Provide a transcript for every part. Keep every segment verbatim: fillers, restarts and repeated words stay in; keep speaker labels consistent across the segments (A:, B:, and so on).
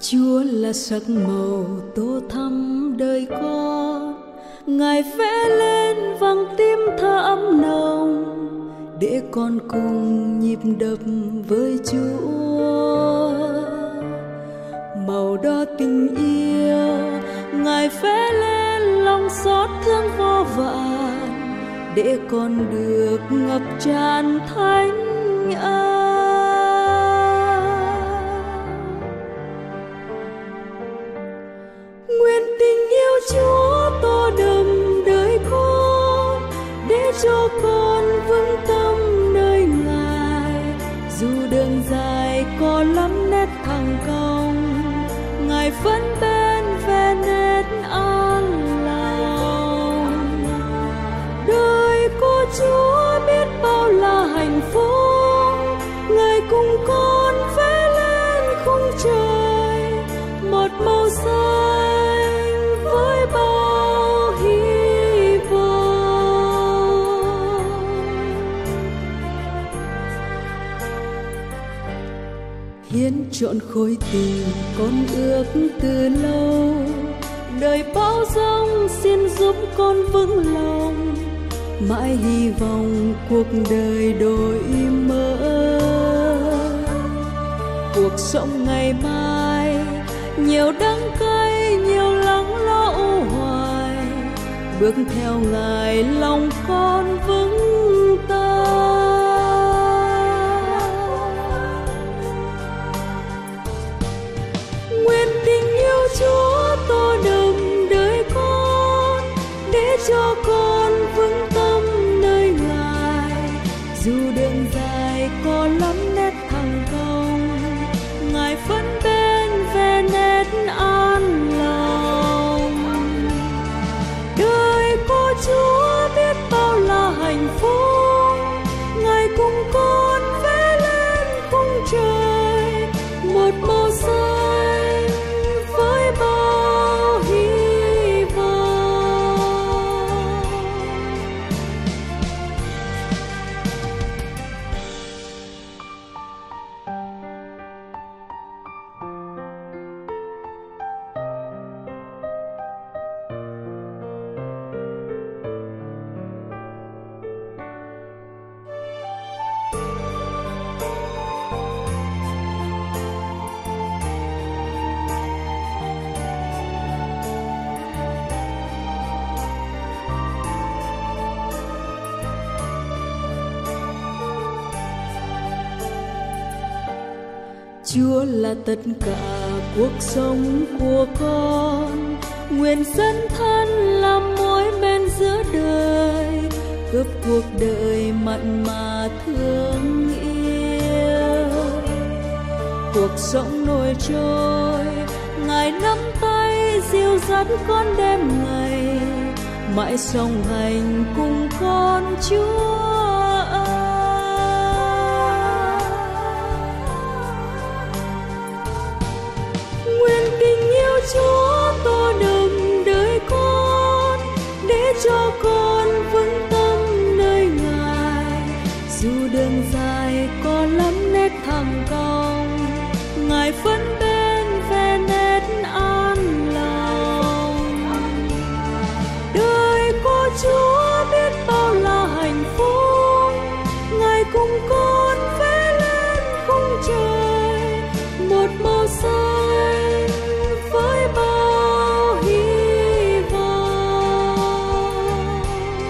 A: Chúa là sắc màu tô thắm đời con, Ngài vẽ lên vàng tim thơ ấm nồng, để con cùng nhịp đập với Chúa. Màu đỏ tình yêu Ngài vẽ lên lòng xót thương vô vàn, để con được ngập tràn thánh ân. Nguyện tình yêu Chúa tô đậm đời con, để cho con vững tâm nơi Ngài. Dù đường dài có lắm nét thăng cong, Ngài vẫn bên về nét an lòng. Đời của Chúa biết bao là hạnh phúc, Ngài cùng con vẽ lên khung trời một màu xanh với bao hy vọng. Hiến trọn khối tình con ước từ lâu, đời bão giông xin giúp con vững lòng, mãi hy vọng cuộc đời đổi mới. Cuộc sống ngày mai nhiều đắng cay, nhiều lắng lo u hoài, bước theo Ngài lòng con vững tâm. Nguyện tình yêu Chúa tô đậm đời con, để cho con vững tâm nơi Ngài. Dù đường dài có lắm nét thăng cong, Ngài vẫn bên về nét an lòng. Đời của Chúa biết bao là hạnh phúc, Ngài cùng con vẽ lên khung trời một màu xanh với bao hy vọng. Chúa là tất cả cuộc sống của con, nguyện dấn thân làm mối bên giữa đời, cướp cuộc đời mặn mà thương yêu. Cuộc sống nổi trôi, Ngài nắm tay dìu dắt con đêm ngày, mãi song hành cùng con Chúa. Chúa tô đậm đời con, để cho con vững tâm nơi Ngài. Dù đường dài có lắm nét thăng cong, Ngài vẫn bên về nét an lòng. Đời của Chúa biết bao là hạnh phúc, Ngài cùng con vẽ lên khung trời một màu xanh với bao hy vọng.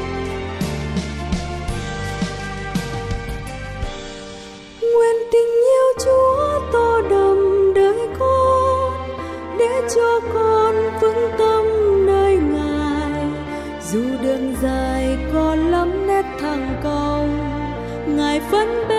A: Nguyện tình yêu Chúa tô đậm đời con, để cho con vững tâm nơi Ngài. Dù đường dài có lắm nét thăng cong, Ngài vẫn bên